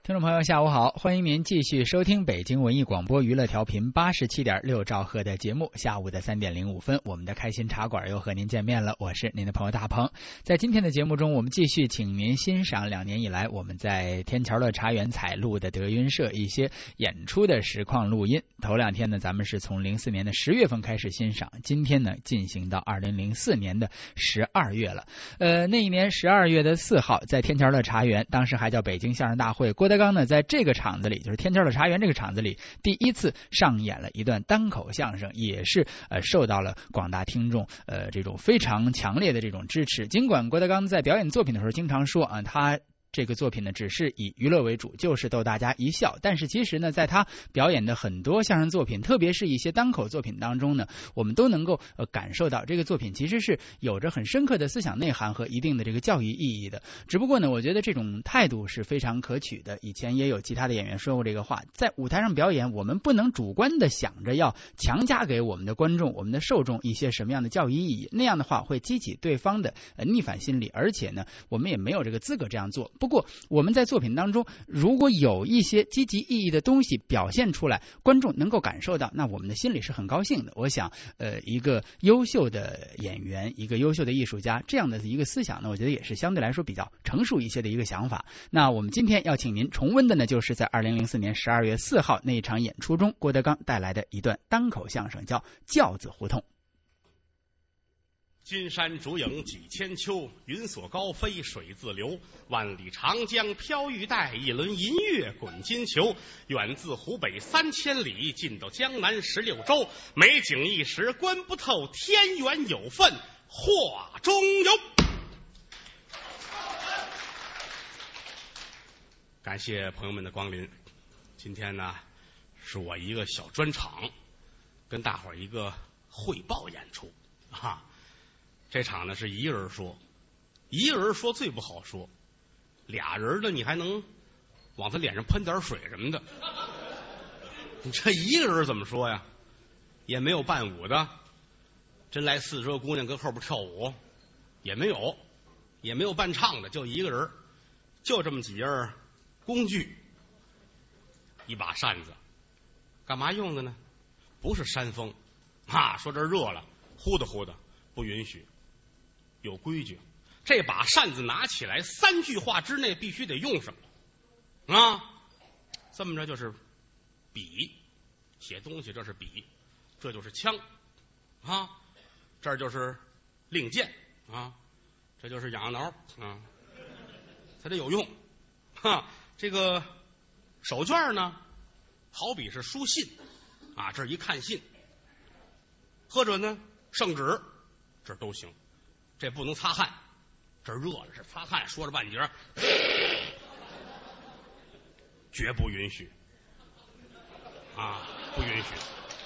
听众朋友下午好，欢迎您继续收听北京文艺广播娱乐调频87.6兆赫的节目。下午的3点05分，我们的开心茶馆又和您见面了，我是您的朋友大鹏。在今天的节目中，我们继续请您欣赏2年以来我们在天桥乐茶园采录的德云社一些演出的实况录音。头2天呢，咱们是从04年的10月份开始欣赏，今天呢进行到2004年的12月了。那一年12月4号，在天桥乐茶园，当时还叫北京相声大会，郭德纲呢在这个场子里，就是天桥乐茶园这个场子里，第一次上演了一段单口相声，也是受到了广大听众这种非常强烈的这种支持。尽管郭德纲在表演作品的时候经常说他这个作品呢只是以娱乐为主，就是逗大家一笑，但是其实呢在他表演的很多相声作品，特别是一些单口作品当中呢，我们都能够感受到这个作品其实是有着很深刻的思想内涵和一定的这个教育意义的。只不过呢，我觉得这种态度是非常可取的。以前也有其他的演员说过这个话，在舞台上表演，我们不能主观的想着要强加给我们的观众、我们的受众一些什么样的教育意义，那样的话会激起对方的逆反心理，而且呢我们也没有这个资格这样做。不过我们在作品当中如果有一些积极意义的东西表现出来，观众能够感受到，那我们的心里是很高兴的。我想一个优秀的演员，一个优秀的艺术家，这样的一个思想呢，我觉得也是相对来说比较成熟一些的一个想法。那我们今天要请您重温的呢，就是在2004年12月4号那一场演出中，郭德纲带来的一段单口相声，叫轿子胡同。 金山竹影几千秋，云锁高飞水自流。万里长江飘玉带，一轮银月滚金球。远自湖北3000里，近到江南16州。美景一时观不透，天缘有份画中有。感谢朋友们的光临。今天呢，是我一个小专场，跟大伙儿一个汇报演出啊。这场呢是一个人说，一个人说最不好说，俩人呢你还能往他脸上喷点水什么的，你这一个人怎么说呀？也没有伴舞的，真来40个姑娘跟后边跳舞也没有，也没有伴唱的，就一个人，就这么几样工具，一把扇子，干嘛用的呢？不是扇风说这热了呼的呼的，不允许，有规矩。这把扇子拿起来3句话之内必须得用上这么着就是笔，写东西这是笔，这就是枪这儿就是令箭这就是痒痒挠它得有用这个手绢呢，好比是书信这儿一看信，或者呢圣旨，这都行。这不能擦汗，这热了是擦汗，说着半截绝不允许不允许。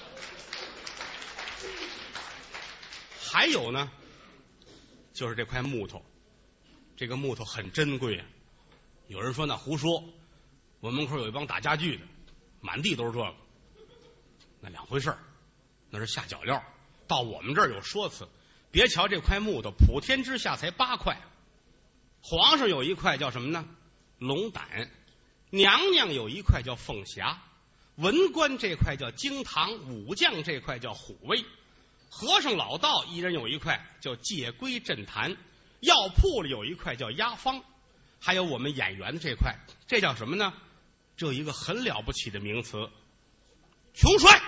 还有呢，就是这块木头，这个木头很珍贵有人说那胡说，我门口有一帮打家具的，满地都是这个，那两回事儿，那是下脚料。到我们这儿有说辞，别瞧这块木头普天之下才8块，皇上有一块叫什么呢？龙胆，娘娘有一块叫凤霞，文官这块叫惊堂，武将这块叫虎威，和尚老道一人有一块叫借龟镇坛，药铺里有一块叫压方，还有我们演员的这块，这叫什么呢？这有一个很了不起的名词，穷衰。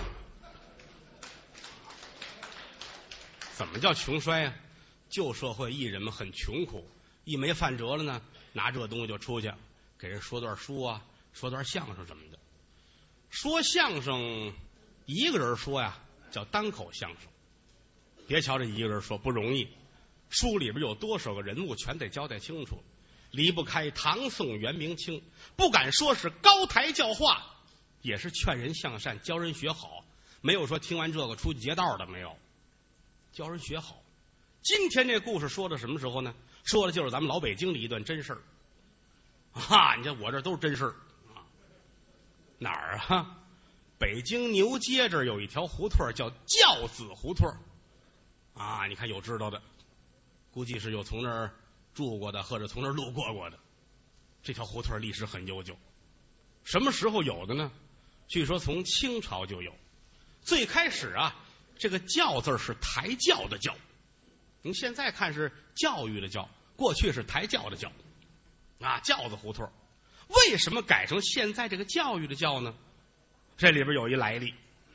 怎么叫穷衰旧社会艺人们很穷苦，一没饭辙了呢，拿这东西就出去给人说段书说段相声什么的。说相声一个人说叫单口相声，别瞧这一个人说不容易，书里边有多少个人物全得交代清楚，离不开唐宋元明清，不敢说是高台教化，也是劝人向善，教人学好，没有说听完这个出去劫道的，没有，教人学好。今天这故事说的什么时候呢？说的就是咱们老北京的一段真事儿你看我这都是真事儿哪儿北京牛街这儿有一条胡同叫轿子胡同你看有知道的，估计是有从那儿住过的，或者从那儿路过的。 这条胡同历史很悠久，什么时候有的呢？据说从清朝就有。最开始啊，这个教字是抬轿的轿，您现在看是教育的教，过去是抬轿的轿啊，轿子胡同。为什么改成现在这个教育的教呢？这里边有一来历。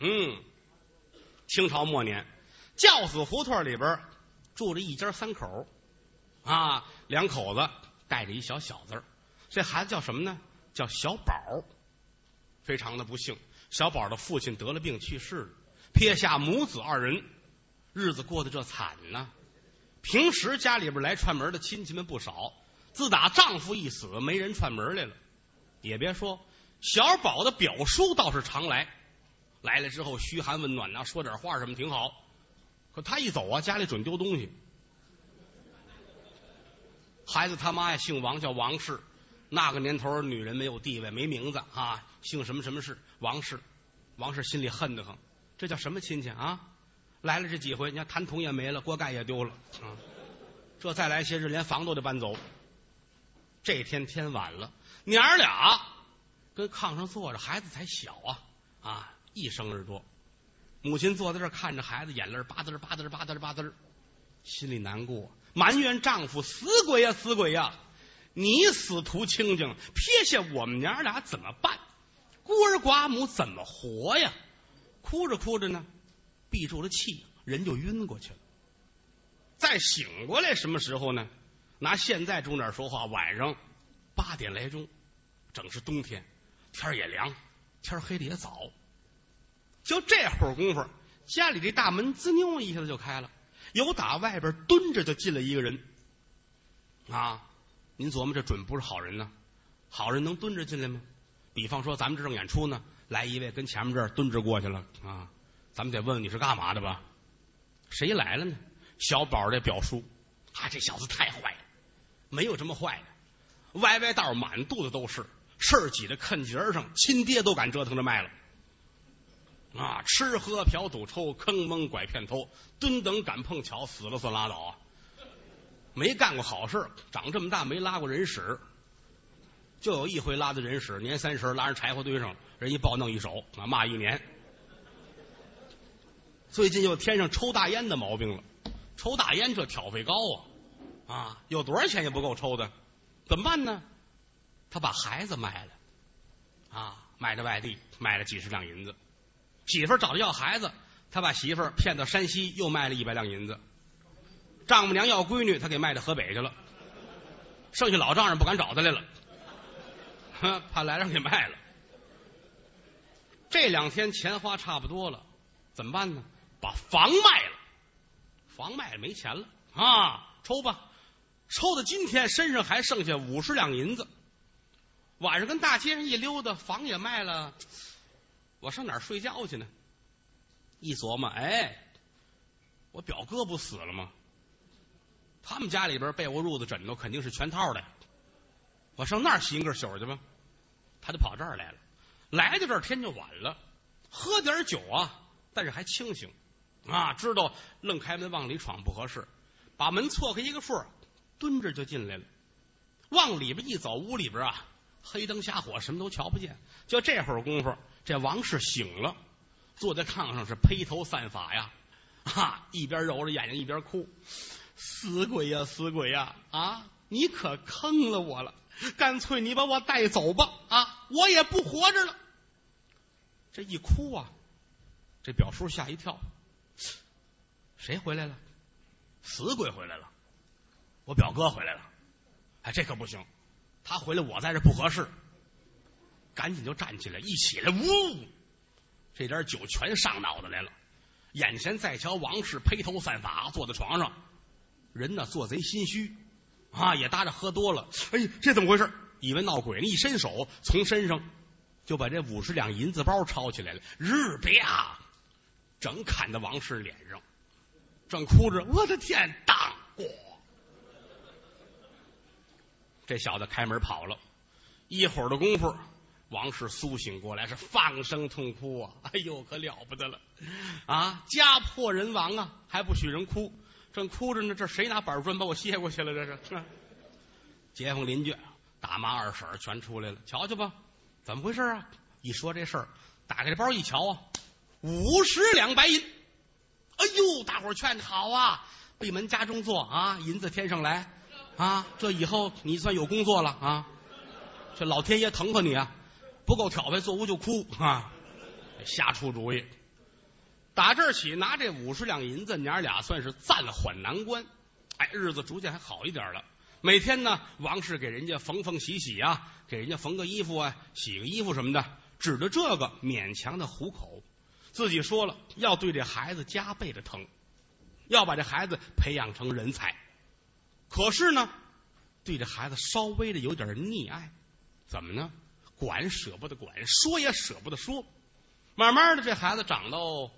清朝末年，教子胡同里边住着一家三口啊，两口子带着一小小子，这孩子叫什么呢？叫小宝。非常的不幸，小宝的父亲得了病去世了，撇下母子二人，日子过得这惨呢。平时家里边来串门的亲戚们不少，自打丈夫一死，没人串门来了。也别说，小宝的表叔倒是常来，来了之后嘘寒问暖啊，说点话什么挺好。可他一走啊，家里准丢东西。孩子他妈呀，姓王，叫王氏。那个年头，女人没有地位，没名字啊，姓什么什么氏，王氏。王氏心里恨得很，这叫什么亲戚啊？来了这几回，你看痰桶也没了，锅盖也丢了啊！这再来些日，连房都得搬走。这天天晚了，娘儿俩跟炕上坐着，孩子才小啊，1生日多。母亲坐在这儿看着孩子，眼泪吧嗒吧嗒吧嗒吧嗒，心里难过，埋怨丈夫死鬼呀死鬼呀！你死图清净，撇下我们娘俩怎么办？孤儿寡母怎么活呀？哭着哭着呢，闭住了气，人就晕过去了。再醒过来什么时候呢？拿现在钟点说话，晚上8点来钟，正是冬天，天也凉，天黑的也早。就这会儿功夫，家里这大门滋扭一下子就开了，有打外边蹲着就进来一个人啊！您琢磨这准不是好人呢？好人能蹲着进来吗？比方说咱们这正演出呢，来一位跟前面这儿蹲着过去了啊，咱们得问问你是干嘛的吧？谁来了呢？小宝这表叔啊，这小子太坏了，没有这么坏的，歪歪道满肚子都是，事儿挤在坑节上，亲爹都敢折腾着卖了啊！吃喝嫖赌抽，坑蒙拐骗偷，蹲等赶碰巧，死了算拉倒啊！没干过好事，长这么大没拉过人屎，就有一回拉的人屎，年30拉人柴火堆上，人一抱弄一手啊，骂1年。最近又添上抽大烟的毛病了，抽大烟这挑费高啊，有多少钱也不够抽的，怎么办呢？他把孩子卖了啊，卖到外地，卖了几十两银子。媳妇儿找他要孩子，他把媳妇儿骗到山西，又卖了100两银子。丈母娘要闺女，他给卖到河北去了，剩下老丈人不敢找他来了，怕来让给卖了。这2天钱花差不多了，怎么办呢？把房卖了，房卖了没钱了啊，抽吧，抽到今天身上还剩下50两银子。晚上跟大街上一溜达，房也卖了，我上哪儿睡觉去呢？一琢磨，我表哥不死了吗？他们家里边被窝褥子枕头肯定是全套的，我上那儿洗一个宿去吧。他就跑这儿来了，来到这儿天就晚了，喝点酒啊，但是还清醒啊，知道愣开门往里闯不合适，把门错开一个缝，蹲着就进来了。往里边一走，屋里边啊黑灯瞎火，什么都瞧不见。就这会儿功夫，这王氏醒了，坐在炕上是披头散发呀，一边揉着眼睛一边哭。死鬼呀死鬼呀啊！你可坑了我了，干脆你把我带走吧啊！我也不活着了。这一哭啊，这表叔吓一跳，谁回来了？死鬼回来了，我表哥回来了。这可不行，他回来我在这不合适。赶紧就站起来，一起来，呜，这点酒全上脑袋来了。眼前再瞧王氏披头散发坐在床上，人呢做贼心虚啊，也搭着喝多了。这怎么回事？以为闹鬼呢，一伸手从身上就把这50两银子包抄起来了，啪，整砍到王氏脸上，正哭着，我的天，当过。这小子开门跑了，一会儿的功夫，王氏苏醒过来，是放声痛哭啊！哎呦，可了不得了啊！家破人亡啊，还不许人哭。正哭着呢，这谁拿板砖把我卸过去了？这是街坊邻居大妈二婶全出来了，瞧瞧吧，怎么回事啊？一说这事儿，打开这包一瞧啊，50两白银。哎呦，大伙儿劝好啊，闭门家中坐啊，银子天上来啊，这以后你算有工作了啊，这老天爷疼疼你啊，不够挑费，坐屋就哭啊，瞎出主意。打这儿起，拿这50两银子，娘俩算是暂缓难关。哎，日子逐渐还好一点了。每天呢，王氏给人家缝缝洗洗啊，给人家缝个衣服啊，洗个衣服什么的，指着这个勉强的糊口。自己说了，要对这孩子加倍的疼，要把这孩子培养成人才。可是呢，对这孩子稍微的有点溺爱。怎么呢？管舍不得管，说也舍不得说。慢慢的，这孩子长到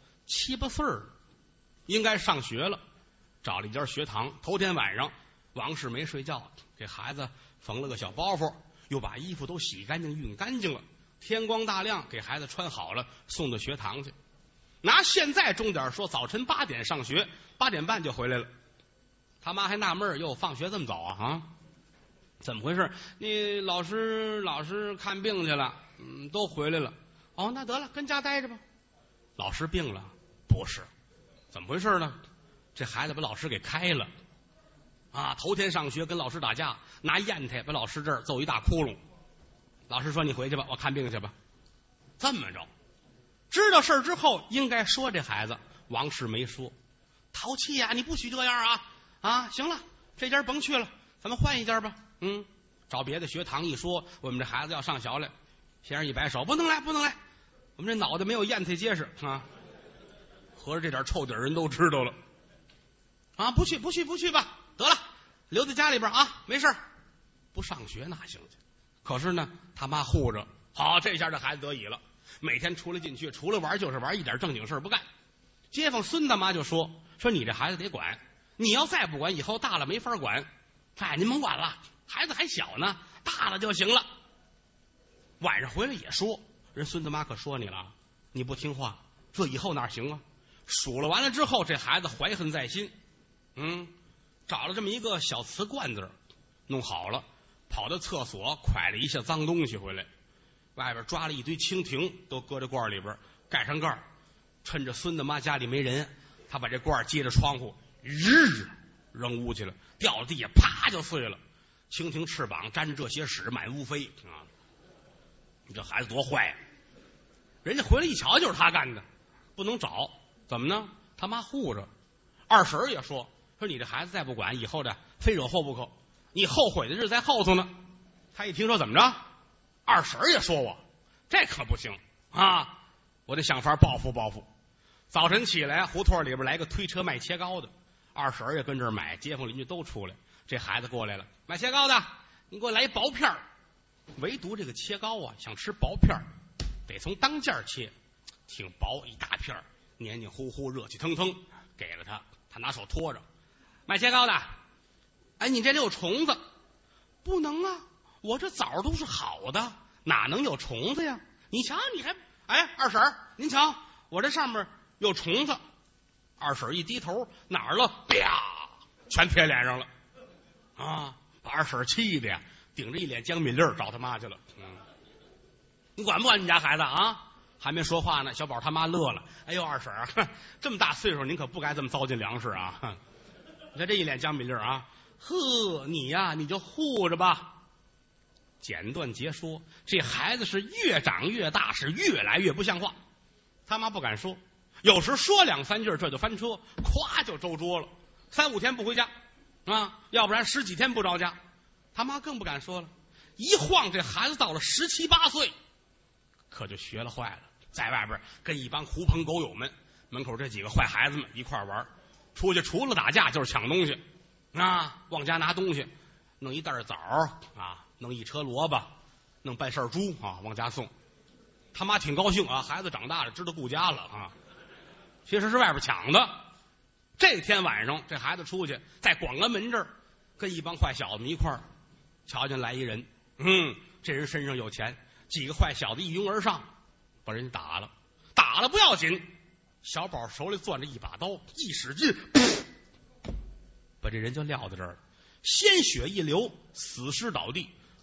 7、8岁了，应该上学了。找了一家学堂，头天晚上王氏没睡觉，给孩子缝了个小包袱，又把衣服都洗干净熨干净了。天光大亮，给孩子穿好了，送到学堂去。拿现在钟点说，早晨8点上学，8点半就回来了。他妈还纳闷，哟，放学这么早啊？怎么回事？你老师看病去了，都回来了。哦，那得了，跟家待着吧。老师病了？不是，怎么回事呢？这孩子把老师给开了啊！头天上学跟老师打架，拿砚台把老师这儿揍一大窟窿。老师说：“你回去吧，我看病去吧。”这么着，知道事儿之后应该说这孩子，王氏没说，淘气呀！你不许这样啊！啊，行了，这家甭去了，咱们换一家吧。找别的学堂一说，我们这孩子要上学来，先生一摆手，不能来，不能来，我们这脑袋没有砚台结实啊！合着这点臭底人都知道了。啊，不去吧，得了，留在家里边啊，没事儿，不上学哪行去？可是呢，他妈护着，好，这下这孩子得以了，每天出来进去，除了玩就是玩，一点正经事不干。街坊孙大妈就说你这孩子得管，你要再不管，以后大了没法管。哎，您甭管了，孩子还小呢，大了就行了。晚上回来也说，人孙大妈可说你了，你不听话，这以后哪行啊？数了完了之后，这孩子怀恨在心。找了这么一个小瓷罐子，弄好了，跑到厕所蒯了一下脏东西回来，外边抓了一堆蜻蜓，都搁在罐里边，盖上盖，趁着孙大妈家里没人，他把这罐接着窗户扔屋去了，掉到地下，啪就碎了。蜻蜓翅膀沾着这些屎满屋飞啊！你这孩子多坏呀！人家回来一瞧，就是他干的，不能找，怎么呢？他妈护着。二婶也说你这孩子再不管，以后的非惹祸不可，你后悔的日子在后头呢。他一听说怎么着，二婶也说我这可不行啊，我得想法报复报复。早晨起来，胡同里边来个推车卖切糕的，二婶也跟这儿买，街坊邻居都出来。这孩子过来了，买切糕的，你给我来一薄片儿。唯独这个切糕啊，想吃薄片儿，得从当件切，挺薄一大片儿，黏黏糊糊，热气腾腾，给了他。他拿手托着，卖切糕的，哎，你这里有虫子，不能啊，我这枣都是好的，哪能有虫子呀？你瞧，你还，哎，二婶您瞧，我这上面有虫子。二婶一低头，哪儿了？啪，全贴脸上了，啊，把二婶气的呀，顶着一脸江米粒儿找他妈去了。你管不管你家孩子啊？还没说话呢，小宝他妈乐了。哎呦，二婶啊，这么大岁数，您可不该这么糟践粮食啊！你看这一脸江米粒啊，呵，你呀，你就护着吧。简短截说，这孩子是越长越大，是越来越不像话。他妈不敢说，有时说2、3句，这就翻车，咵就周桌了，3、5天不回家啊，要不然10几天不着家。他妈更不敢说了，一晃这孩子到了17、18岁，可就学了坏了。在外边跟一帮狐朋狗友们，门口这几个坏孩子们一块玩，出去除了打架就是抢东西啊，往家拿东西，弄一袋枣啊，弄一车萝卜，弄半扇猪啊，往家送。他妈挺高兴啊，孩子长大了，知道顾家了啊。其实是外边抢的。这天晚上，这孩子出去，在广安门这儿跟一帮坏小子们一块儿，瞧见来一人，这人身上有钱，几个坏小子一拥而上，把人打了。打了不要紧，小宝手里攥着一把刀，一使劲，把这人就撂在这儿了，鲜血一流，死尸倒地，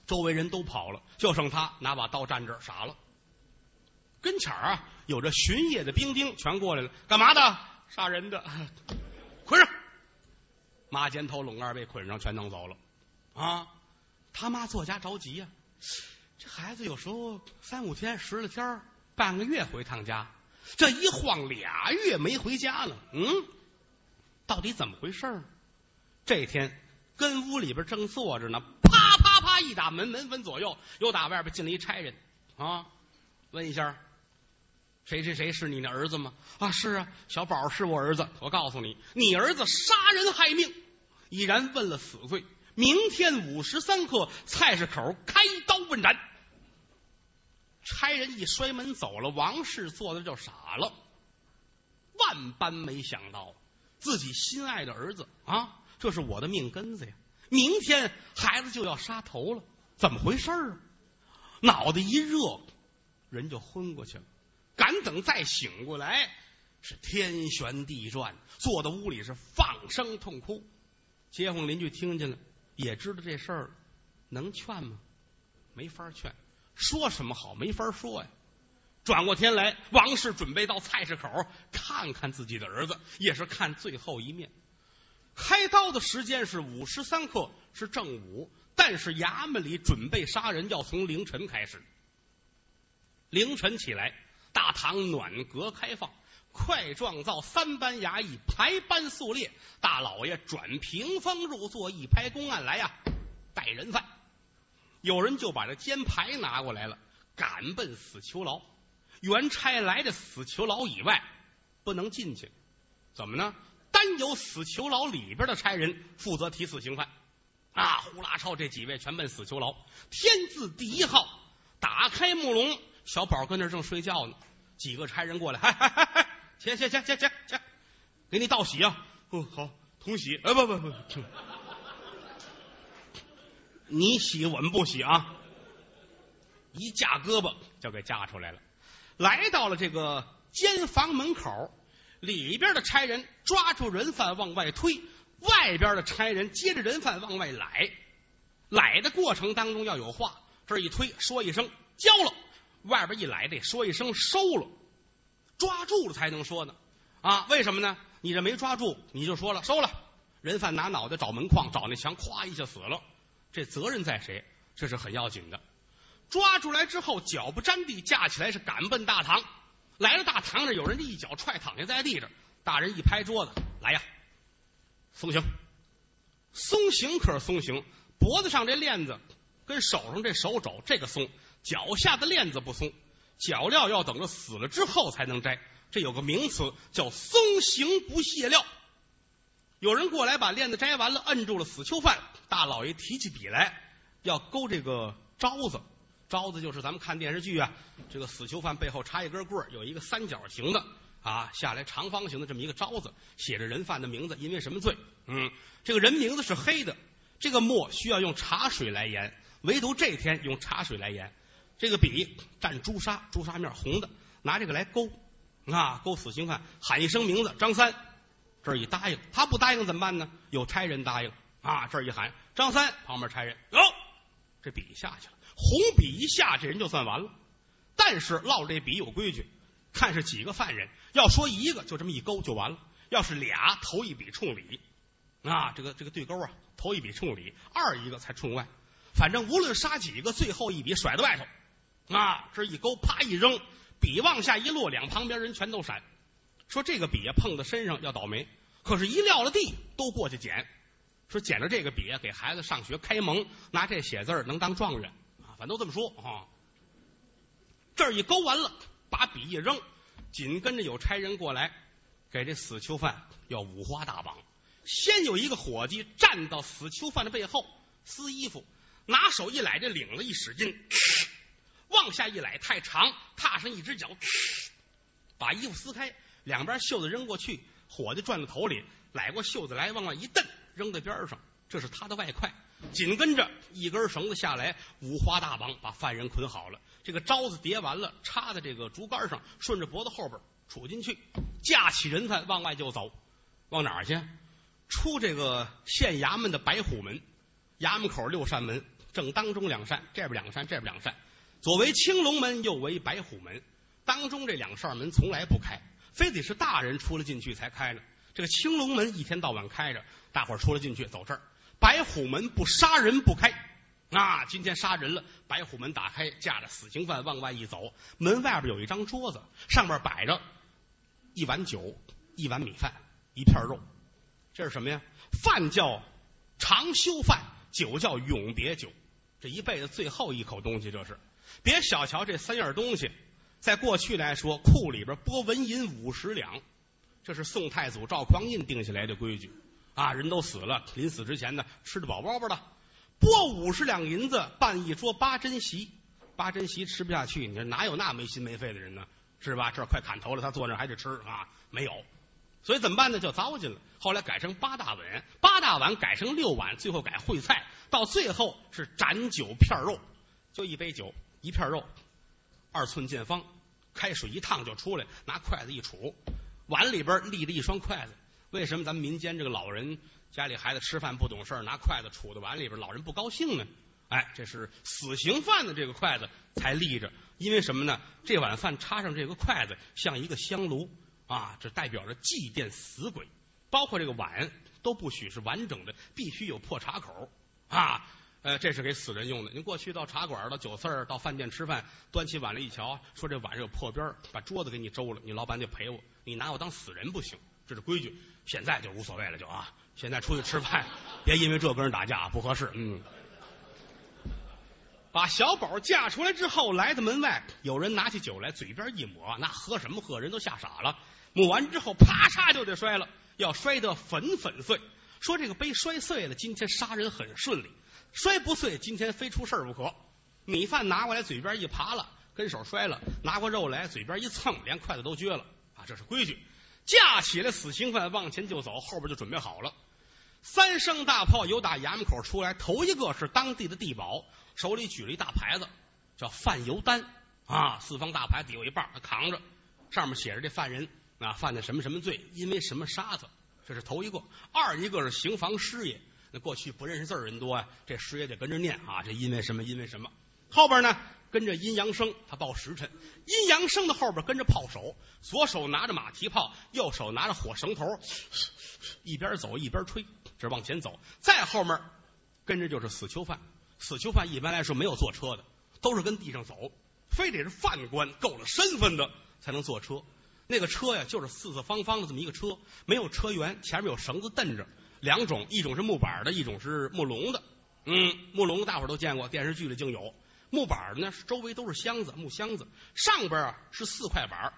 周围人都跑了，就剩他拿把刀站这儿傻了。跟前儿啊有着巡夜的兵丁全过来了，干嘛的？杀人的，捆上。马肩头拢二被捆上，全弄走了。啊，他妈作家着急呀、这孩子有时候3、5天、10来天、半个月回趟家，这一晃2月没回家了。到底怎么回事？这天跟屋里边正坐着呢，啪啪啪一打门，门分左右，又打外边进了一差人啊，问一下谁谁谁是你的儿子吗？啊，是啊，小宝是我儿子。我告诉你，你儿子杀人害命，已然问了死罪，明天5时3刻菜市口开刀问斩。差人一摔门走了，王氏坐的就傻了，万般没想到自己心爱的儿子啊，这是我的命根子呀，明天孩子就要杀头了，怎么回事啊？脑袋一热，人就昏过去了。敢等再醒过来，是天旋地转，坐到屋里是放声痛哭。街坊邻居听见了，也知道这事儿，能劝吗？没法劝，说什么好，没法说呀。转过天来，王氏准备到菜市口看看自己的儿子，也是看最后一面。开刀的时间是5时3刻，是正午，但是衙门里准备杀人要从凌晨开始。凌晨起来，大堂暖阁开放，快状造3班衙役排班肃列，大老爷转屏风入座，一拍公案来呀，带人犯。有人就把这监牌拿过来了，赶奔死囚牢。原差来的死囚牢以外不能进去，怎么呢？单有死囚牢里边的差人负责提死刑犯啊！呼啦超这几位全奔死囚牢。天字第1号打开木笼，小宝跟那正睡觉呢，几个差人过来，起，给你道喜啊！哦，好，同喜。不，你喜我们不喜啊！一架胳膊就给架出来了。来到了这个监房门口，里边的差人抓住人犯往外推，外边的差人接着人犯往外揽。揽的过程当中要有话，这一推说一声交了，外边一揽得说一声收了，抓住了才能说呢。啊，为什么呢？你这没抓住，你就说了收了，人犯拿脑袋找门框，找那墙，咵一下死了，这责任在谁？这是很要紧的。抓出来之后，脚不沾地，架起来是赶奔大堂。来了大堂这有人一脚踹躺下在地上，大人一拍桌子，来呀，松刑！松刑可是松刑，脖子上这链子跟手上这手肘这个松，脚下的链子不松，脚镣要等着死了之后才能摘，这有个名词叫松刑不卸镣。有人过来把链子摘完了，摁住了死囚犯，大老爷提起笔来要勾这个招子。招子就是咱们看电视剧啊，这个死囚犯背后插一根棍儿，有一个三角形的啊，下来长方形的这么一个招子，写着人犯的名字，因为什么罪？这个人名字是黑的，这个墨需要用茶水来研，唯独这天用茶水来研。这个笔蘸朱砂，朱砂面红的，拿这个来勾啊，勾死刑犯，喊一声名字张三，这儿一答应，他不答应怎么办呢？有差人答应啊，这儿一喊张三，旁边差人有，这笔下去了。红笔一下，这人就算完了。但是落这笔有规矩，看是几个犯人，要说一个就这么一勾就完了，要是俩头一笔冲里啊，这个对勾啊，头一笔冲里，二一个才冲外。反正无论杀几个，最后一笔甩在外头啊，这一勾啪一扔，笔往下一落，两旁边人全都闪。说这个笔啊碰到身上要倒霉，可是一撂了地都过去捡。说捡着这个笔啊，给孩子上学开蒙，拿这写字能当状元。反正都这么说啊。这儿一勾完了，把笔一扔，紧跟着有差人过来，给这死囚犯要五花大绑。先有一个伙计站到死囚犯的背后撕衣服，拿手一揽这领子一使劲，往下一揽太长，踏上一只脚，把衣服撕开，两边袖子扔过去，伙计转到头里，揽过袖子来往外一蹬，扔在边上，这是他的外快。紧跟着一根绳子下来，五花大绑把犯人捆好了，这个招子叠完了，插在这个竹竿上，顺着脖子后边杵进去，架起人犯往外就走。往哪儿去？出这个县衙门的白虎门，衙门口6扇门， 正当中两扇，这边两扇，这边两扇，左为青龙门，右为白虎门。当中这两扇门从来不开，非得是大人出了进去才开呢。这个青龙门一天到晚开着，大伙儿出了进去走这儿。白虎门不杀人不开。今天杀人了，白虎门打开，架着死刑犯往外一走，门外边有一张桌子，上面摆着一碗酒，一碗米饭，一片肉。这是什么呀？饭叫长休饭，酒叫永别酒。这一辈子最后一口东西，这是别小瞧这三样东西。在过去来说，库里边拨纹银50两，这是宋太祖赵匡胤定下来的规矩人都死了，临死之前呢，吃得饱饱饱的，拨50两银子办一桌八珍席。八珍席吃不下去，你说哪有那没心没肺的人呢？是吧？这快砍头了，他坐那还得吃没有。所以怎么办呢？就糟践了。后来改成8大碗，8大碗改成6碗，最后改烩菜，到最后是斩酒片肉，就一杯酒，一片肉，2寸见方，开水一烫就出来，拿筷子一杵，碗里边立着一双筷子。为什么咱们民间这个老人家里孩子吃饭不懂事，拿筷子杵在碗里边，老人不高兴呢？这是死刑犯的这个筷子才立着，因为什么呢？这碗饭插上这个筷子像一个香炉这代表着祭奠死鬼。包括这个碗都不许是完整的，必须有破茶口这是给死人用的。您过去到茶馆、到酒肆、到饭店吃饭，端起碗来一瞧，说这碗上有破边，把桌子给你周了，你老板得赔我，你拿我当死人不行，这是规矩。现在就无所谓了，现在出去吃饭，别因为这跟人打架，不合适。把小宝架出来之后，来到门外，有人拿起酒来，嘴边一抹，那喝什么喝？人都吓傻了。抹完之后，啪嚓就得摔了，要摔得粉粉碎。说这个杯摔碎了，今天杀人很顺利；摔不碎，今天非出事不可。米饭拿过来，嘴边一扒了，跟手摔了；拿过肉来，嘴边一蹭，连筷子都撅了这是规矩。架起来死刑犯往前就走，后边就准备好了。3声大炮由打衙门口出来，头一个是当地的地保，手里举了一大牌子，叫犯犹单4方大牌底有一半，他扛着，上面写着这犯人犯的什么什么罪，因为什么杀他，这是头一个。二一个是刑房师爷，那过去不认识字人多这师爷得跟着念这因为什么因为什么。后边呢跟着阴阳生，他报时辰。阴阳生的后边跟着炮手，左手拿着马蹄炮，右手拿着火绳头，一边走一边吹，这往前走。再后面跟着就是死囚犯。死囚犯一般来说没有坐车的，都是跟地上走，非得是犯官够了身份的才能坐车。那个车呀，就是四四方方的这么一个车，没有车辕，前面有绳子蹬着。2种，一种是木板的，一种是木笼的。木笼大伙都见过，电视剧里竟有。木板的呢，周围都是箱子，木箱子，上边是4块板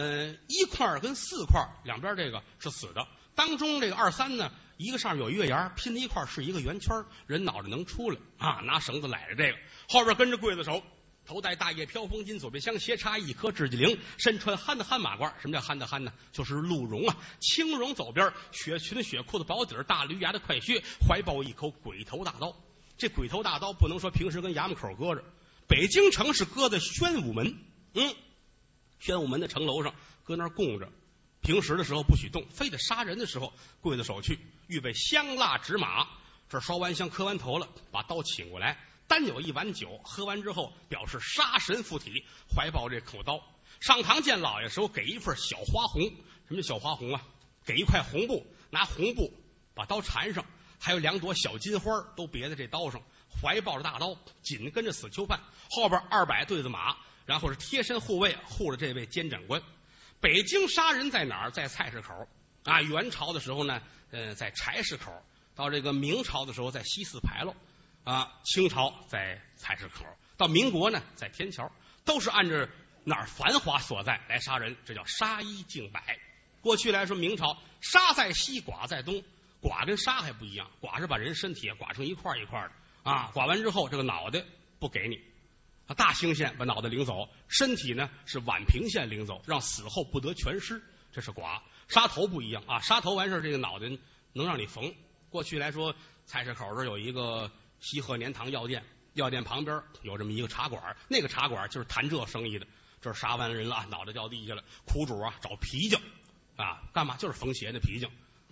，1块跟4块，两边这个是死的，当中这个2、3呢，一个上面有月牙，拼在一块是一个圆圈，人脑袋能出来拿绳子揽着这个，后边跟着刽子手，头戴大叶飘风巾，左边镶斜插一颗指甲翎，身穿憨的憨马褂。什么叫憨的憨呢？就是鹿茸青绒走边，雪裙雪裤的薄底，大驴牙的快靴，怀抱一口鬼头大刀。这鬼头大刀不能说平时跟衙门口搁着，北京城是搁在宣武门，宣武门的城楼上搁那儿供着。平时的时候不许动，非得杀人的时候，刽子手去预备香蜡纸马，这烧完香磕完头了，把刀请过来，单有一碗酒，喝完之后表示杀神附体，怀抱这口刀。上堂见老爷时候给一份小花红。什么叫小花红给一块红布，拿红布把刀缠上，还有2朵小金花都别在这刀上，怀抱着大刀，紧跟着死囚犯，后边200对子马，然后是贴身护卫护着这位监斩官。北京杀人在哪儿？在菜市口元朝的时候呢在柴市口，到这个明朝的时候在西四牌楼清朝在菜市口，到民国呢在天桥，都是按照哪儿繁华所在来杀人，这叫杀一儆百。过去来说，明朝杀在西，剐在东。剐跟杀还不一样，剐是把人身体剐成一块一块的剐完之后这个脑袋不给你大兴县把脑袋领走，身体呢是宛平县领走，让死后不得全尸，这是剐。杀头不一样杀头完事这个脑袋能让你缝。过去来说，菜市口这有一个西鹤年堂药店，药店旁边有这么一个茶馆，那个茶馆就是谈这生意的。这杀完人了，脑袋掉地下了，苦主找皮匠干嘛？就是缝鞋的皮匠，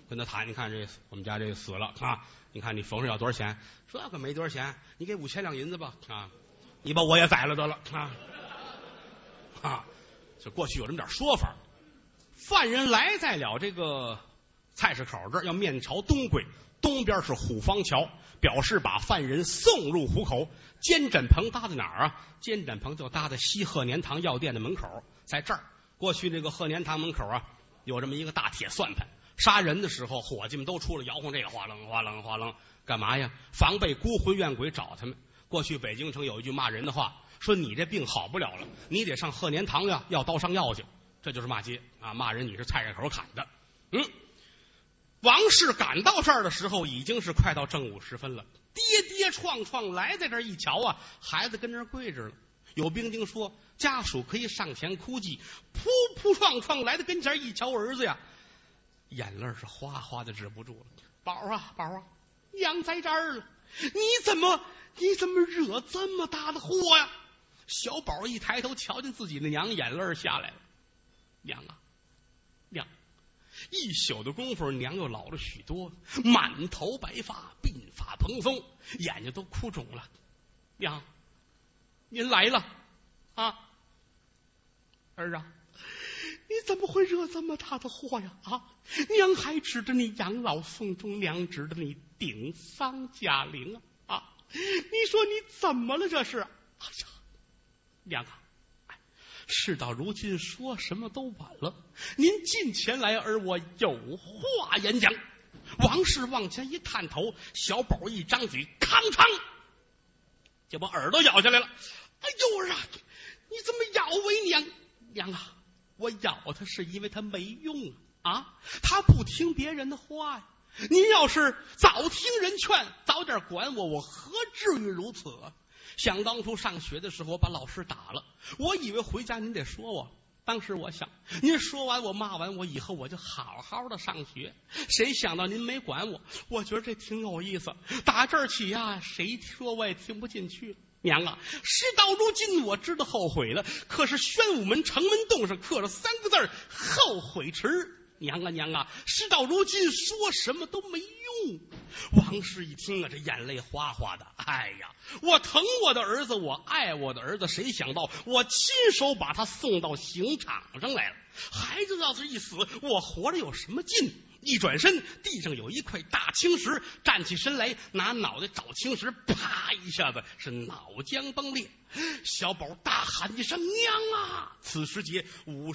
跟他谈，你看这我们家这死了啊，你看你缝上要多少钱？这个没多少钱，你给5000两银子吧啊，你把我也宰了得了啊，就过去有这么点说法。犯人来在了这个菜市口这儿，要面朝东归，东边是虎坊桥，表示把犯人送入虎口。监诊棚搭在哪儿啊？监诊棚就搭在西鹤年堂药店的门口，在这儿。过去这个鹤年堂门口啊，有这么一个大铁算盘，杀人的时候伙计们都出来摇晃这个，哗楞哗楞哗楞，干嘛呀？防备孤魂怨鬼找他们。过去北京城有一句骂人的话，说你这病好不了了，你得上鹤年堂呀，要刀上药去。这就是骂街啊！骂人你是菜市口砍的。王氏赶到这儿的时候，已经是快到正午时分了。跌跌撞撞来在这儿一瞧啊，孩子跟这儿跪着了。有兵丁说，家属可以上前哭祭。扑扑撞撞来到跟前一瞧，儿子呀，眼泪是哗哗的止不住了。宝啊宝啊，娘在这儿了，你怎么惹这么大的祸呀？小宝一抬头瞧见自己的娘，眼泪下来了。娘啊娘，一宿的功夫，娘又老了许多，满头白发，鬓发蓬松，眼睛都哭肿了。娘，您来了啊！儿啊，你怎么会惹这么大的祸呀？啊，娘还指着你养老送终，娘指着你顶丧驾灵啊！你说你怎么了？这是？哎呀，娘啊！事到如今，说什么都晚了。您近前来，而我有话演讲。王氏往前一探头，小宝一张嘴，吭哧就把耳朵咬下来了。哎呦儿啊，你怎么咬为娘？娘啊，我咬他是因为他没用啊，他不听别人的话呀。您要是早听人劝，早点管我，我何至于如此啊？想当初上学的时候，我把老师打了，我以为回家您得说我。当时我想，您说完我骂完我以后，我就好好的上学。谁想到您没管我，我觉得这挺有意思。打这儿起呀，谁说我也听不进去。娘啊，事到如今我知道后悔了，可是宣武门城门洞上刻了3个字，后悔迟。娘啊娘啊，事到如今说什么都没用。王氏一听啊，这眼泪哗哗的。哎呀，我疼我的儿子，我爱我的儿子，谁想到我亲手把他送到刑场上来了。孩子要是一死，我活着有什么劲？一转身，地上有一块大青石，站起身来，拿脑袋找青石，啪一下子是脑浆崩裂。小宝大喊一声娘啊！此时节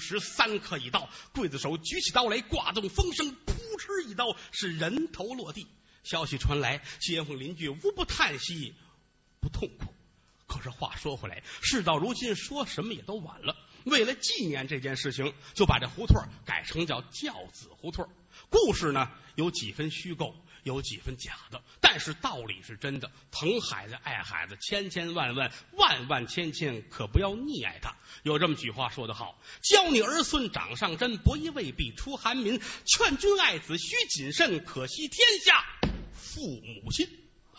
53刻已到，刽子手举起刀来，挂动风声，扑哧一刀，是人头落地。消息传来，街坊邻居无不叹息，不痛苦。可是话说回来，事到如今，说什么也都晚了。为了纪念这件事情，就把这胡同改成叫教子胡同。故事呢，有几分虚构，有几分假的，但是道理是真的。疼孩子爱孩子，千千万万万万千千，可不要溺爱他。有这么句话说得好，教你儿孙掌上针，伯夷未必出寒民。劝君爱子须谨慎，可惜天下父母心。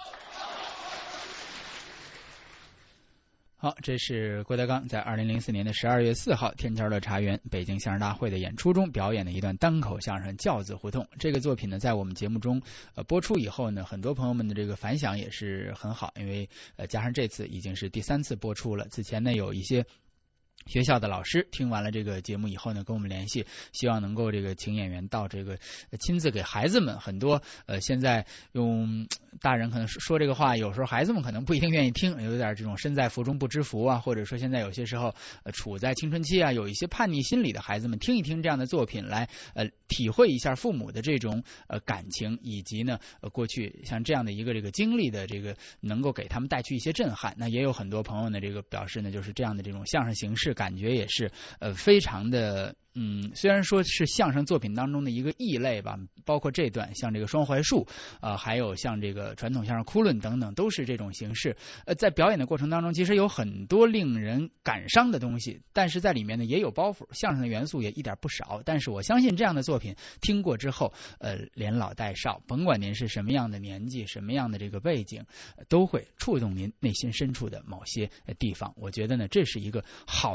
好，这是郭德纲在2004年的12月4号天桥乐茶园北京相声大会的演出中表演的一段单口相声《教子胡同》。这个作品呢，在我们节目中播出以后呢，很多朋友们的这个反响也是很好，因为加上这次已经是第3次播出了。此前呢，有一些学校的老师听完了这个节目以后呢，跟我们联系，希望能够这个请演员到这个亲自给孩子们。很多现在用大人可能说这个话，有时候孩子们可能不一定愿意听，有点这种身在福中不知福啊，或者说现在有些时候处在青春期啊，有一些叛逆心理的孩子们，听一听这样的作品来体会一下父母的这种感情，以及呢过去像这样的一个这个经历的这个能够给他们带去一些震撼。那也有很多朋友呢这个表示呢，就是这样的这种相声形式感觉也是非常的虽然说是相声作品当中的一个异类吧，包括这段像这个双槐树还有像这个传统相声哭论等等，都是这种形式。在表演的过程当中，其实有很多令人感伤的东西，但是在里面呢也有包袱，相声的元素也一点不少。但是我相信这样的作品听过之后连老带少，甭管您是什么样的年纪，什么样的这个背景，都会触动您内心深处的某些地方。我觉得呢，这是一个好的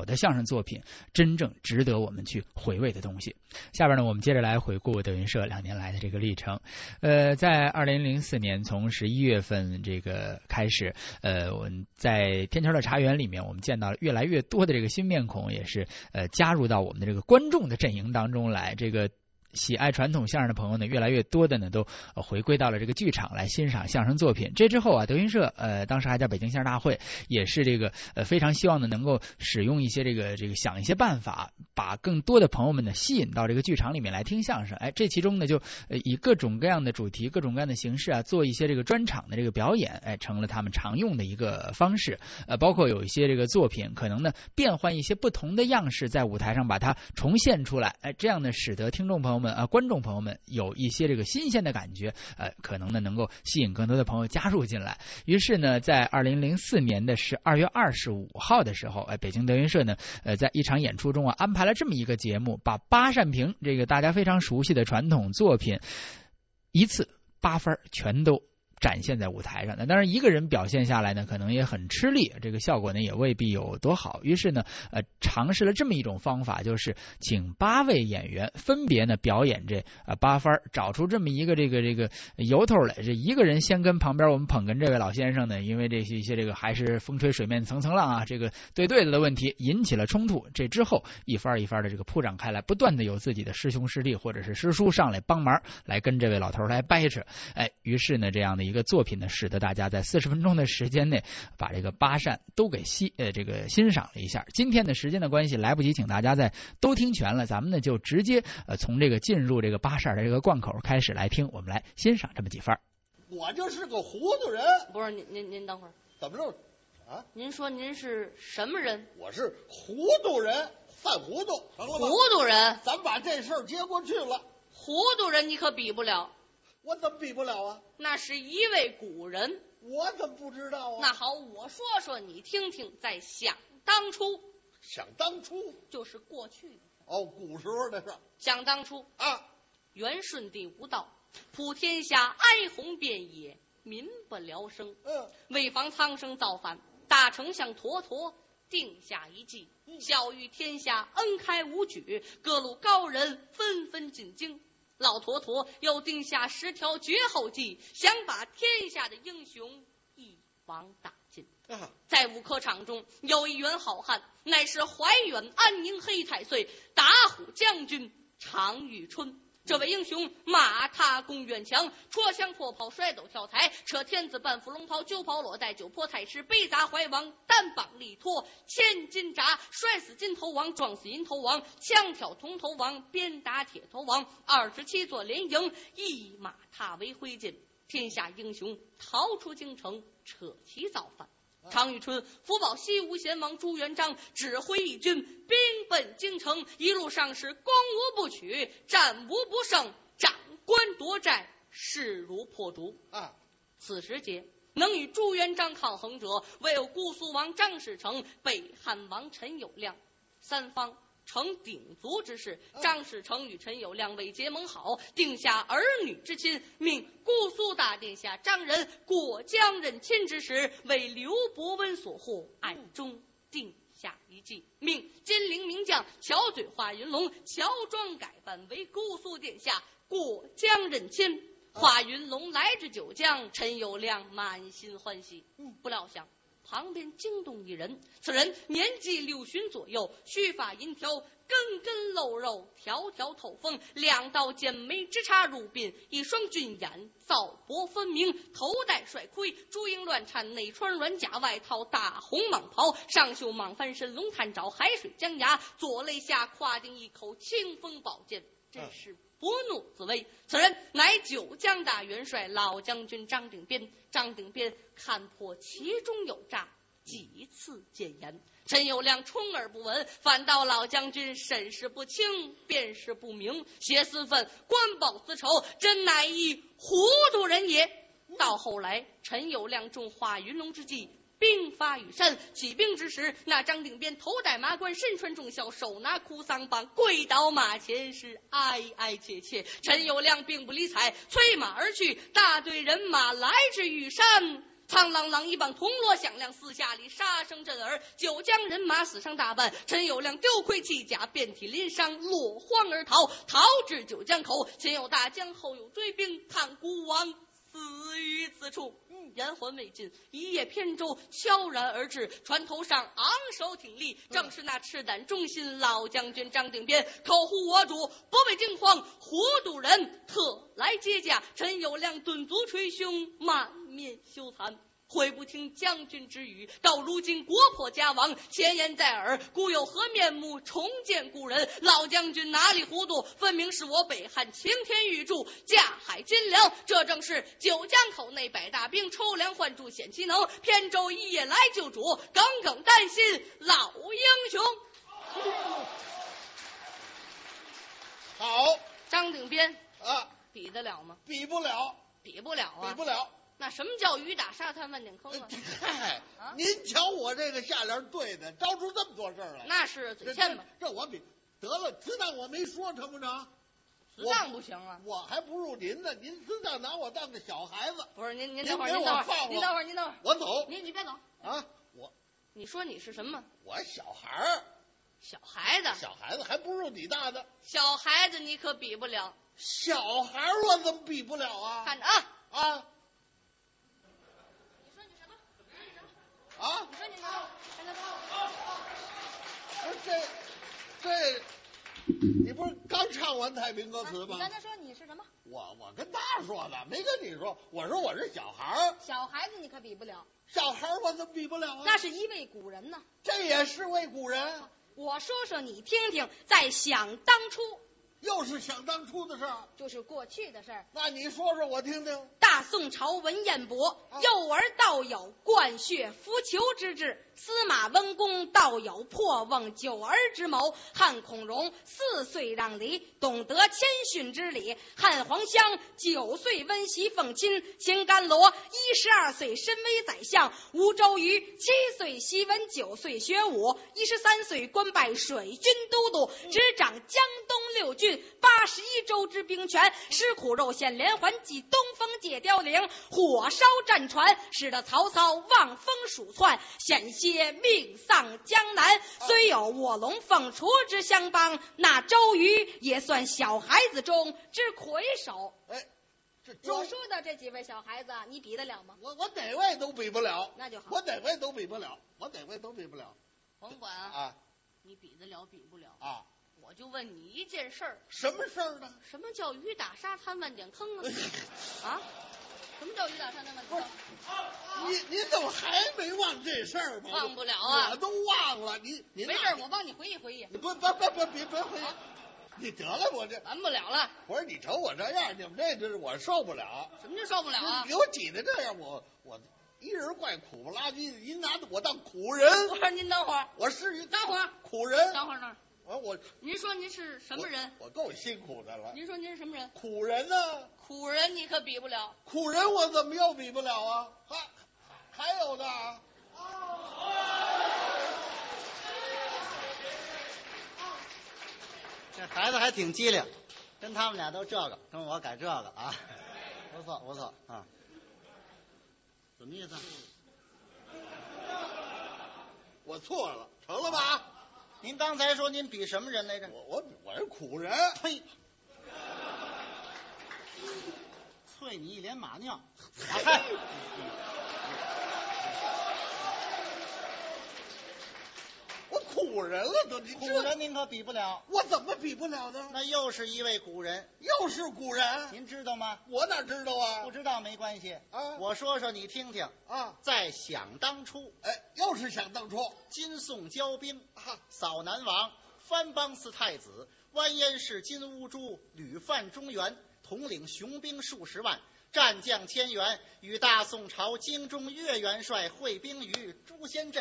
的相声作品真正值得我们去回味的东西。下边呢，我们接着来回顾德云社2年来的这个历程。在2004年从11月份这个开始，我们在天桥的茶园里面，我们见到了越来越多的这个新面孔，也是加入到我们的这个观众的阵营当中来。这个喜爱传统相声的朋友呢，越来越多的呢都回归到了这个剧场来欣赏相声作品。这之后啊，德云社当时还叫北京相声大会，也是这个非常希望呢能够使用一些这个想一些办法，把更多的朋友们呢吸引到这个剧场里面来听相声。这其中呢就以各种各样的主题、各种各样的形式啊，做一些这个专场的这个表演，成了他们常用的一个方式。包括有一些这个作品可能呢变换一些不同的样式，在舞台上把它重现出来，这样呢使得听众朋友们观众朋友们有一些这个新鲜的感觉，可能呢能够吸引更多的朋友加入进来。于是呢，在2004年的12月25号的时候，北京德云社呢，在一场演出中安排了这么一个节目，把八扇屏这个大家非常熟悉的传统作品，一次8分全都展现在舞台上。那当然一个人表现下来呢可能也很吃力，这个效果呢也未必有多好。于是呢尝试了这么一种方法，就是请8位演员分别呢表演这8分，找出这么一个这个由头来。这一个人先跟旁边我们捧哏这位老先生呢，因为这些这个还是风吹水面层层浪啊，这个对子的问题引起了冲突。这之后一番一番的这个铺展开来，不断的有自己的师兄师弟或者是师叔上来帮忙，来跟这位老头来掰扯。于是呢这样的一个作品呢，使得大家在40分钟的时间内把这个8扇都给欣赏了一下。今天的时间的关系来不及请大家再都听全了，咱们呢就直接从这个进入这个8扇的这个贯口开始来听，我们来欣赏这么几番。 我就是个糊涂人。 不是您等会儿， 怎么着啊？ 您说您是什么人？ 我是糊涂人，犯糊涂，成了吧？ 糊涂人， 咱把这事儿接过去了。 糊涂人你可比不了， 我怎么比不了啊？ 那是一位古人。 我怎么不知道啊？ 那好，我说说你听听。在想当初， 想当初就是过去的哦，古时候的事。 想当初啊， 元顺帝无道，普天下哀鸿遍野，民不聊生。为防苍生造反，大丞相妥妥定下一计，孝谕天下恩开无举，各路高人纷纷进京。老妥妥又定下10条绝后计，想把天下的英雄一网打尽。在武科场中有一员好汉，乃是怀远安宁黑太岁打虎将军常遇春。这位英雄马踏公园墙，戳墙破炮，摔斗跳台，扯天子半副龙袍，9袍裸带，9坡太师，背砸怀王，单绑力托千斤闸，摔死金头王，撞死银头王，枪挑铜头王，鞭打铁头王，27座连营，一马踏为灰烬。天下英雄逃出京城，扯旗造反。常遇春辅保西吴贤王朱元璋，指挥义军兵奔京城，一路上是攻无不取，战无不胜，长官夺寨，势如破竹。此时节能与朱元璋抗衡者，唯有姑苏王张士诚、北汉王陈友谅，三方成鼎足之势。张士诚与陈友谅为结盟好，定下儿女之亲，命姑苏大殿下张仁过江认亲之时，为刘伯温所获，暗中定下一计，命金陵名将乔嘴华云龙乔装改扮为姑苏殿下过江认亲。华云龙来至九江，陈友谅满心欢喜。不料想旁边惊动一人，此人年纪60左右，须发银条，根根露肉，条条透风，2道尖眉直插入鬓，一双俊眼皂薄分明，头戴帅盔，珠缨乱颤，内穿软甲，外套大红蟒袍，上绣蟒翻身，龙探爪，海水江崖，左肋下挎定一口清风宝剑，真是不怒自威。此人乃九江大元帅老将军张鼎鞭。张鼎鞭看破其中有诈，几次谏言，陈友谅充耳不闻，反倒老将军审视不清，辨识不明，挟私愤，官报私仇，真乃一糊涂人也。到后来陈友谅中华云龙之计，兵发羽山，起兵之时，那张鼎鞭头戴麻冠，身穿重孝，手拿哭丧棒，跪倒马前，是哀哀切切。陈友谅并不理睬，催马而去。大队人马来至羽山， 苍啷啷一棒铜锣响亮，四下里杀声震耳。九江人马死伤大半，陈友谅丢盔弃甲，遍体鳞伤，落荒而逃。逃至九江口，前有大江，后有追兵，探孤王死于此处。延缓未尽，一叶扁舟悄然而至，船头上昂首挺立，正是那赤胆忠心老将军张定边，口呼我主，不畏惊慌，糊涂人特来接驾。陈友谅顿足捶胸，满面羞惭。悔不听将军之语，到如今国破家亡，前言在耳，故有何面目重见故人？老将军哪里糊涂，分明是我北汉擎天玉柱，架海金梁。这正是九江口内百大兵，抽粮换柱显其能，扁舟一夜来救主，耿耿担心老英雄。 好张定边啊， 比得了吗？ 比不了， 比不了啊！ 比不了。 那什么叫雨打沙滩万点坑啊？ 嗨，您瞧我这个下联对的，招出这么多事儿来。 那是嘴欠吧？ 这我比得了，此当我没说成不成？ 适当不行啊！ 我还不如您呢，您适当拿我当个小孩子。 不是您等会儿， 您您等会儿， 我走。 你别走啊！ 你说你是什么？ 我小孩儿。 小孩子。 小孩子还不如你大呢。 小孩子你可比不了。 小孩儿我怎么比不了啊？ 看着啊啊！ 你说你什么？ 啊！ 你说你什么？ 不是这，你不是刚唱完太平歌词吗？ 你刚才说你是什么？ 我跟他说的，没跟你说。我说我是小孩儿。 小孩子你可比不了。 小孩儿我怎么比不了啊？ 那是一位古人呢。 这也是位古人。 我说说你听听，在想当初。 又是想当初的事儿， 就是过去的事儿。 那你说说我听听。 大宋朝文彦博，幼儿道有灌血扶裘之志；司马温公道有破瓮救儿之谋；汉孔融4岁让梨，懂得谦逊之礼；汉黄香9岁温习奉亲；秦甘罗12岁身为宰相；吴周瑜7岁习文，9岁学武；13岁官拜水军都督，执掌江东6郡81州之兵权，吃苦肉馅连环计，东风借凋零，火烧战船，使得曹操望风鼠窜，险些命丧江南。虽有卧龙凤雏之相帮，那周瑜也算小孩子中之魁首。 哎， 我说的这几位小孩子，你比得了吗？ 我哪位都比不了。 那就好。 我哪位都比不了，我哪位都比不了。 甭管啊， 你比得了比不了啊？ 我就问你一件事儿。 什么事儿呢？ 什么叫雨打沙滩万点坑啊？啊？什么叫雨打沙滩万点坑？ 你怎么还没忘这事儿吗？ 忘不了啊！ 我都忘了。你没事，我帮你回忆回忆。 你别回忆。你得了，我这完不了了。 不是你瞅我这样，你们这是我受不了。 什么叫受不了啊？ 给我挤得这样，我一人怪苦不拉几的，您拿我当苦人。 我说您等会儿， 我是等会儿苦人。 等会儿呢。 我您说您是什么人？ 我够辛苦的了。 您说您是什么人？ 苦人呢？ 苦人你可比不了。 苦人我怎么又比不了啊？还有呢？ 这孩子还挺机灵，跟他们俩都这个，跟我改这个啊，不错啊。什么意思？ 我错了，成了吧？ 您刚才说您比什么人来着？ 我是苦人。 呸！啐你一脸马尿！ 我苦人了都，你古人您可比不了。 我怎么比不了呢？ 那又是一位古人， 又是古人， 您知道吗？ 我哪知道啊？ 不知道没关系啊， 我说说你听听啊。 在想当初， 又是想当初， 金宋交兵，扫南王，藩邦四太子，完颜氏金乌珠，屡犯中原，统领雄兵数十万，战将千员，与大宋朝京中岳元帅会兵于朱仙镇。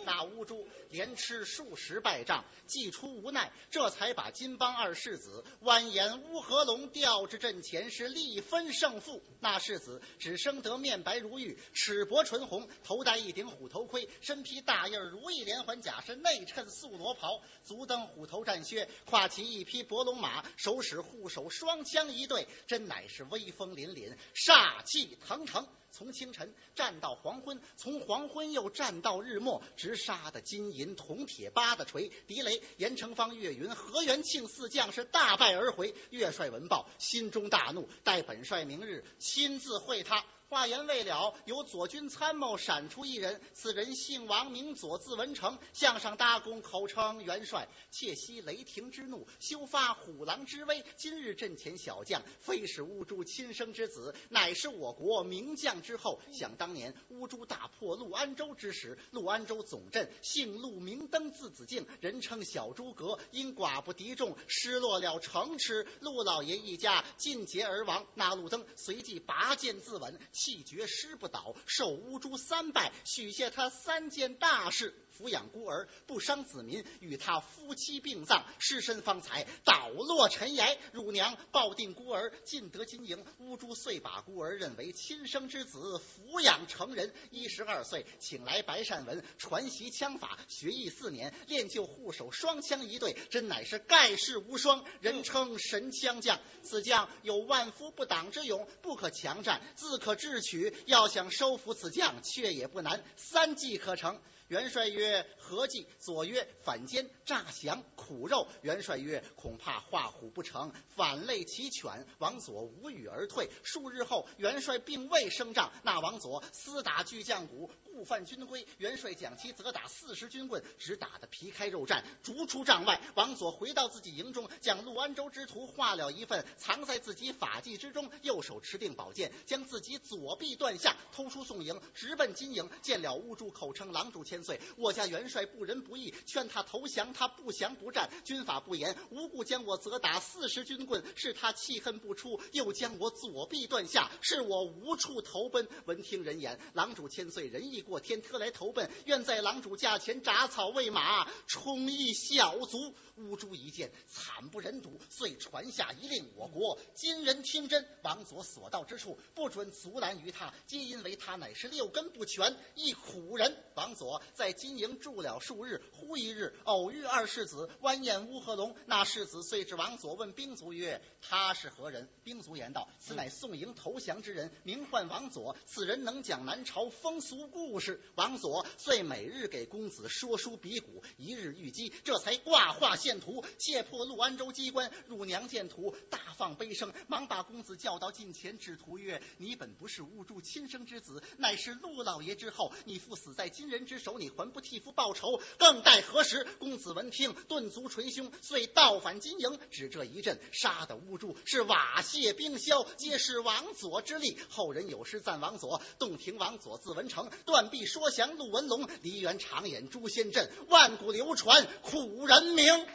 那乌珠连吃数十败仗，既出无奈，这才把金邦二世子完颜乌合龙调至阵前，是力分胜负。那世子只生得面白如玉，齿薄唇红，头戴一顶虎头盔，身披大印如意连环甲，是内衬素罗袍，足蹬虎头战靴，跨骑一匹伯龙马，手使护手双枪一对，真乃是威风凛凛，煞气腾腾。从清晨战到黄昏，从黄昏又战到日没，直杀的金银铜铁八的锤。狄雷、严成方、岳云、何元庆四将是大败而回。岳帅闻报，心中大怒，待本帅明日亲自会他。话言未了，由左军参谋闪出一人，此人姓王，名左，字文成，向上搭弓，口称元帅。窃息雷霆之怒，休发虎狼之威。今日阵前小将，非是乌珠亲生之子，乃是我国名将之后。想当年乌珠大破陆安州之时，陆安州总镇姓陆，名登，字子敬，人称小诸葛，因寡不敌众，失落了城池。陆老爷一家尽竭而亡。那陆登随即拔剑自刎，气绝师不倒，受乌珠3败，许下他3件大事：抚养孤儿，不伤子民，与他夫妻并葬，尸身方才倒落尘崖。乳娘抱定孤儿，进得金营，乌珠遂把孤儿认为亲生之子，抚养成人。12岁，请来白善文传习枪法，学艺4年，练就护手双枪一对，真乃是盖世无双，人称神枪将。此将有万夫不挡之勇，不可强战，自可智取。要想收服此将，却也不难，3计可成。元帅曰：何计？左曰：反间、诈降、苦肉。元帅曰：恐怕画虎不成，反类其犬。王佐无语而退。数日后，元帅并未升帐，那王佐厮打巨将鼓，故犯军规。元帅将其责打40军棍，只打得皮开肉绽，逐出帐外。王佐回到自己营中，将陆安州之图画了一份，藏在自己法纪之中，右手持定宝剑，将自己左臂断下，偷出宋营，直奔金营。见了乌珠，口称郎主千岁，我家元帅不仁不义，劝他投降，他不降不战，军法不严，无故将我责打40军棍，是他气恨不出，又将我左臂断下，是我无处投奔。闻听人言，郎主千岁仁义过天，特来投奔，愿在郎主驾前铡草喂马，充一小卒。乌珠一见惨不忍睹，遂传下一令，我国今人听真，王佐所到之处，不准阻拦于他，皆因为他乃是6根不全，一苦人。王佐在金营住了数日，忽一日偶遇二世子完颜乌合龙。那世子遂至王佐，问兵卒曰：他是何人？兵卒言道：此乃宋营投降之人，名唤王佐，此人能讲南朝风俗故事。王佐遂每日给公子说书比古，一日遇机，这才挂画献图，切破陆安州机关。乳娘见图，大放悲声，忙把公子叫到近前，指图曰：你本不是乌珠亲生之子，乃是陆老爷之后，你父死在金人之手，你还不替父报仇，更待何时？公子闻听，顿足捶胸，遂倒返金营。只这一阵，杀得乌珠是瓦屑冰消，皆是王佐之力。后人有诗赞王佐：洞庭王佐字文成，断臂说降陆文龙，梨园长眼诛仙阵，万古流传苦人名。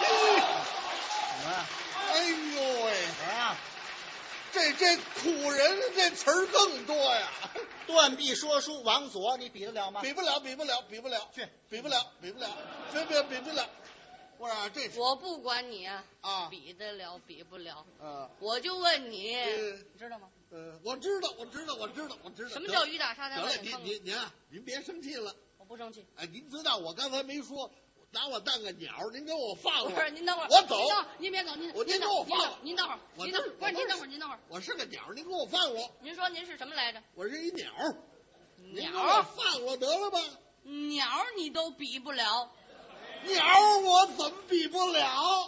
哎呦喂，这苦人这词儿更多呀！ 断臂说书，王佐，你比得了吗？ 比不了，去，比不了，比不了，比不了。我说这我不管你啊，比得了比不了，我就问你，你知道吗？ 我知道。 什么叫雨打沙滩万里坑？ 您别生气了， 我不生气。 哎，您知道我刚才没说，拿我当个鸟，您给我放了。 不是，您等会儿， 我走。 您别走，您给我放了。 您等会儿，不是您等会儿。 我是个鸟，您给我放我。 您说您是什么来着？ 我是一鸟。您给我放我得了吧？ 鸟你都比不了。 鸟我怎么比不了？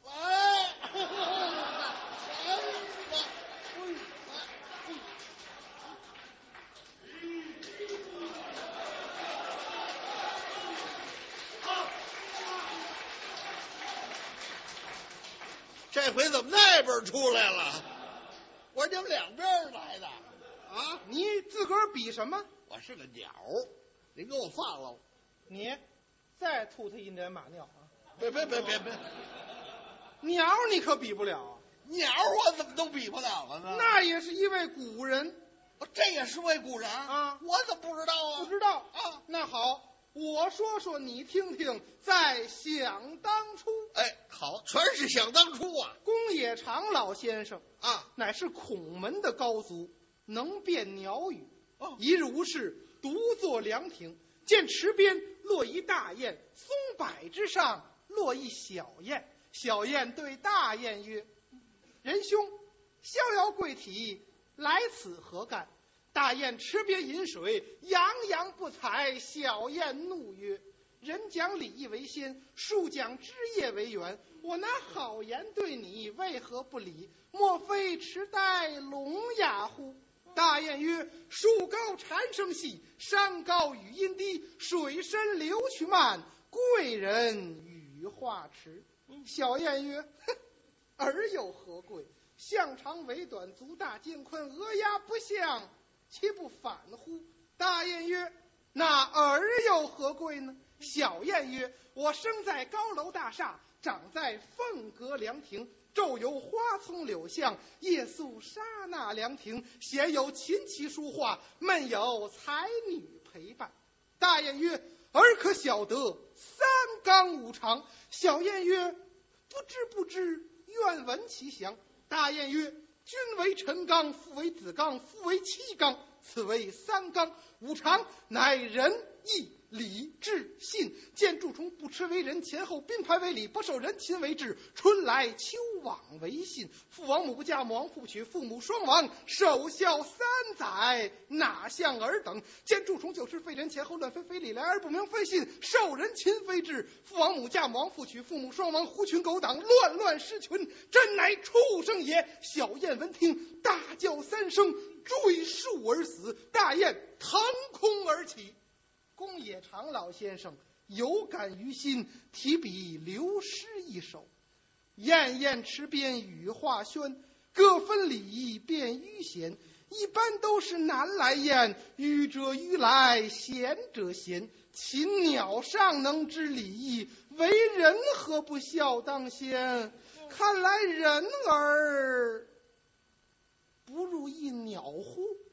这回怎么那边出来了？我说你们两边来的啊？ 你自个儿比什么？ 我是个鸟，您给我放了。 你再吐他一脸马尿啊！ 别！ 鸟你可比不了， 鸟我怎么都比不了了呢？ 那也是一位古人， 这也是位古人啊！ 我怎么不知道啊？ 不知道啊？ 那好， 我说说你听听，在想当初， 哎，好，全是想当初啊！ 公冶长老先生啊， 乃是孔门的高足，能辨鸟语。 哦， 一日无事，独坐凉亭，见池边落一大雁，松柏之上落一小雁。小雁对大雁曰：“仁兄，逍遥贵体，来此何干？”大雁池边饮水，洋洋不睬。小雁怒曰：“人讲礼义为先，树讲枝叶为源。我拿好言对你，为何不理？莫非痴呆聋哑乎？”大雁曰：“树高蝉声细，山高语音低，水深流去慢，贵人语话迟。”小雁曰：“哼，尔有何贵？象长尾短，足大肩宽，鹅鸭不相，岂不反乎？”大雁曰：“那尔有何贵呢？”小雁曰：“我生在高楼大厦，长在凤阁凉亭，昼有花丛柳巷，夜宿刹那凉亭，闲有琴棋书画，闷有才女陪伴。”大雁曰：“尔可晓得三纲五常？”小雁曰：“不知，愿闻其详。”大雁曰：“君为臣纲，父为子纲，夫为妻纲，此为三纲。五常乃仁义礼智信。见蛀虫不吃为仁，前后并排为礼，不受人亲为智，春来秋往为信。父王母不嫁，母王父不娶，父母双亡，守孝3载，哪像尔等？见蛀虫就吃非人，前后乱非非礼，来而不明非信，受人亲非智。父王母嫁，母王父娶，父母双亡，狐群狗党，乱失群，真乃畜生也！”小雁闻听，大叫3声，坠树而死。大雁腾空而起。公冶长老先生有感于心，提笔留诗一首：“燕燕池边雨画轩，各分礼仪辨迂贤。一般都是南来雁，愚者愚来，贤者贤。禽鸟尚能知礼义，为人何不孝当先？看来人儿不如一鸟乎？”